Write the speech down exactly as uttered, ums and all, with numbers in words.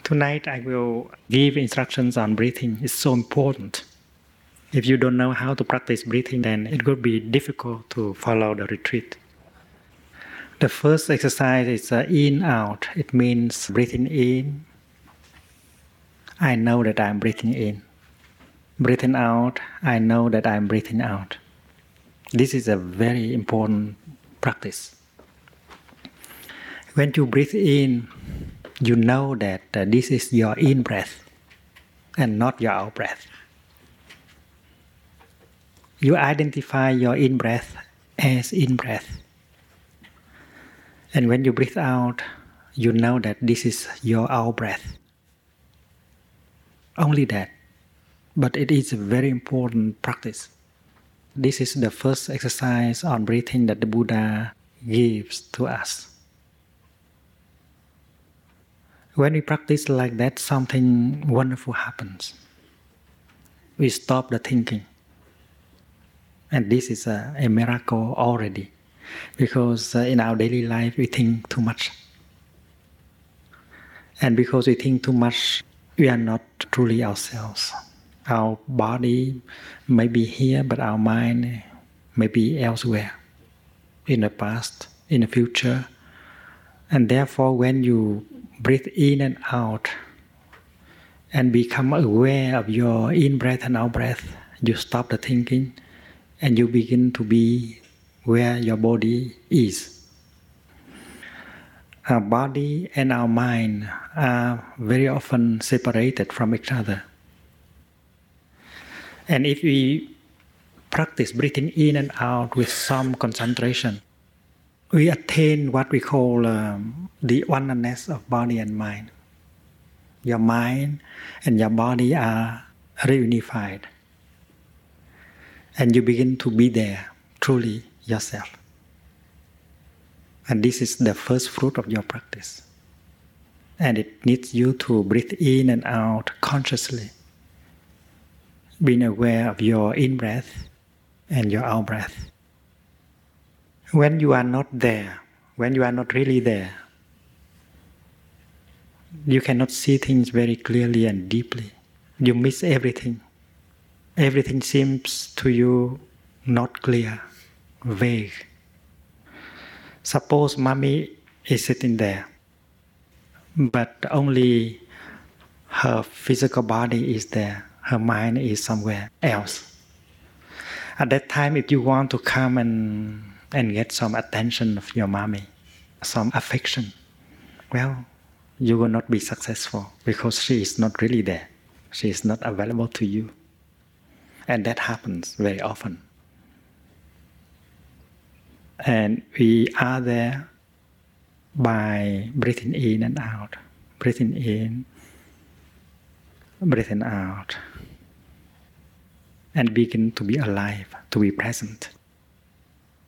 Tonight I will give instructions on breathing. It's so important. If you don't know how to practice breathing, then it could be difficult to follow the retreat. The first exercise is uh, in-out. It means breathing in. I know that I'm breathing in. Breathing out, I know that I'm breathing out. This is a very important practice. When you breathe in, you know that uh, this is your in-breath and not your out-breath. You identify your in-breath as in-breath. And when you breathe out, you know that this is your out-breath. Only that. But it is a very important practice. This is the first exercise on breathing that the Buddha gives to us. When we practice like that, something wonderful happens. We stop the thinking. And this is a, a miracle already. Because uh, in our daily life, we think too much. And because we think too much, we are not truly ourselves. Our body may be here, but our mind may be elsewhere, in the past, in the future. And therefore, when you breathe in and out and become aware of your in-breath and out-breath, you stop the thinking and you begin to be where your body is. Our body and our mind are very often separated from each other. And if we practice breathing in and out with some concentration, we attain what we call um, the oneness of body and mind. Your mind and your body are reunified. And you begin to be there, truly yourself. And this is the first fruit of your practice. And it needs you to breathe in and out consciously, being aware of your in-breath and your out-breath. When you are not there, when you are not really there, you cannot see things very clearly and deeply. You miss everything. Everything seems to you not clear, vague. Suppose mommy is sitting there, but only her physical body is there. Her mind is somewhere else. At that time, if you want to come and, and get some attention of your mommy, some affection, well, you will not be successful because she is not really there. She is not available to you. And that happens very often. And we are there by breathing in and out, breathing in, breathing out, and begin to be alive, to be present.